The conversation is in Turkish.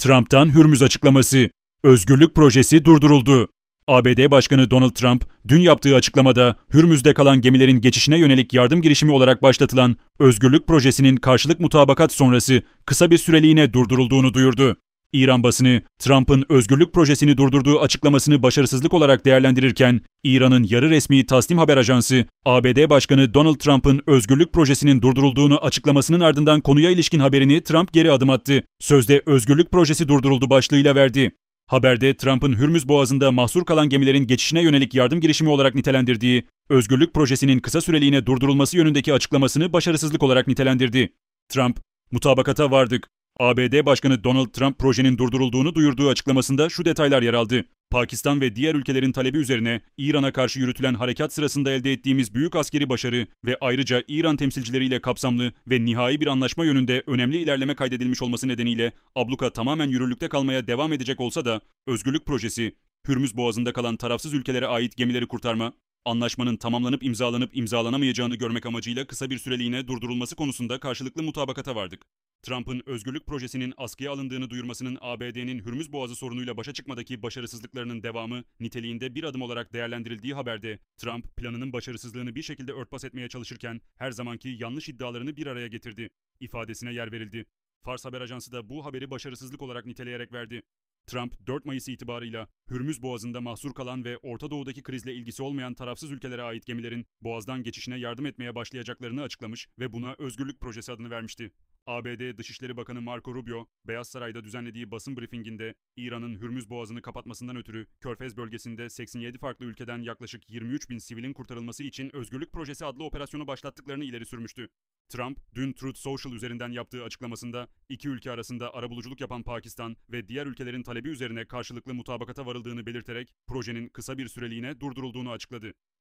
Trump'tan Hürmüz açıklaması. Özgürlük projesi durduruldu. ABD Başkanı Donald Trump, dün yaptığı açıklamada Hürmüz'de kalan gemilerin geçişine yönelik yardım girişimi olarak başlatılan Özgürlük projesinin karşılık mutabakat sonrası kısa bir süreliğine durdurulduğunu duyurdu. İran basını, Trump'ın Özgürlük projesini durdurduğu açıklamasını başarısızlık olarak değerlendirirken, İran'ın yarı resmi Tasnim haber ajansı, ABD Başkanı Donald Trump'ın Özgürlük projesinin durdurulduğunu açıklamasının ardından konuya ilişkin haberini Trump geri adım attı. Sözde Özgürlük projesi durduruldu başlığıyla verdi. Haberde Trump'ın Hürmüz Boğazı'nda mahsur kalan gemilerin geçişine yönelik yardım girişimi olarak nitelendirdiği, Özgürlük projesinin kısa süreliğine durdurulması yönündeki açıklamasını başarısızlık olarak nitelendirdi. Trump, mutabakata vardık. ABD Başkanı Donald Trump projenin durdurulduğunu duyurduğu açıklamasında şu detaylar yer aldı. Pakistan ve diğer ülkelerin talebi üzerine İran'a karşı yürütülen harekat sırasında elde ettiğimiz büyük askeri başarı ve ayrıca İran temsilcileriyle kapsamlı ve nihai bir anlaşma yönünde önemli ilerleme kaydedilmiş olması nedeniyle abluka tamamen yürürlükte kalmaya devam edecek olsa da Özgürlük projesi, Hürmüz Boğazı'nda kalan tarafsız ülkelere ait gemileri kurtarma, anlaşmanın tamamlanıp imzalanamayacağını görmek amacıyla kısa bir süreliğine durdurulması konusunda karşılıklı mutabakata vardık. Trump'ın Özgürlük projesinin askıya alındığını duyurmasının ABD'nin Hürmüz Boğazı sorunuyla başa çıkmadaki başarısızlıklarının devamı niteliğinde bir adım olarak değerlendirildiği haberde, Trump planının başarısızlığını bir şekilde örtbas etmeye çalışırken her zamanki yanlış iddialarını bir araya getirdi ifadesine yer verildi. Fars haber ajansı da bu haberi başarısızlık olarak niteleyerek verdi. Trump 4 Mayıs itibarıyla Hürmüz Boğazı'nda mahsur kalan ve Orta Doğu'daki krizle ilgisi olmayan tarafsız ülkelere ait gemilerin Boğaz'dan geçişine yardım etmeye başlayacaklarını açıklamış ve buna Özgürlük Projesi adını vermişti. ABD Dışişleri Bakanı Marco Rubio, Beyaz Saray'da düzenlediği basın briefinginde İran'ın Hürmüz Boğazı'nı kapatmasından ötürü Körfez bölgesinde 87 farklı ülkeden yaklaşık 23 bin sivilin kurtarılması için Özgürlük Projesi adlı operasyonu başlattıklarını ileri sürmüştü. Trump, dün Truth Social üzerinden yaptığı açıklamasında iki ülke arasında arabuluculuk yapan Pakistan ve diğer ülkelerin talebi üzerine karşılıklı mutabakata varıldığını belirterek projenin kısa bir süreliğine durdurulduğunu açıkladı.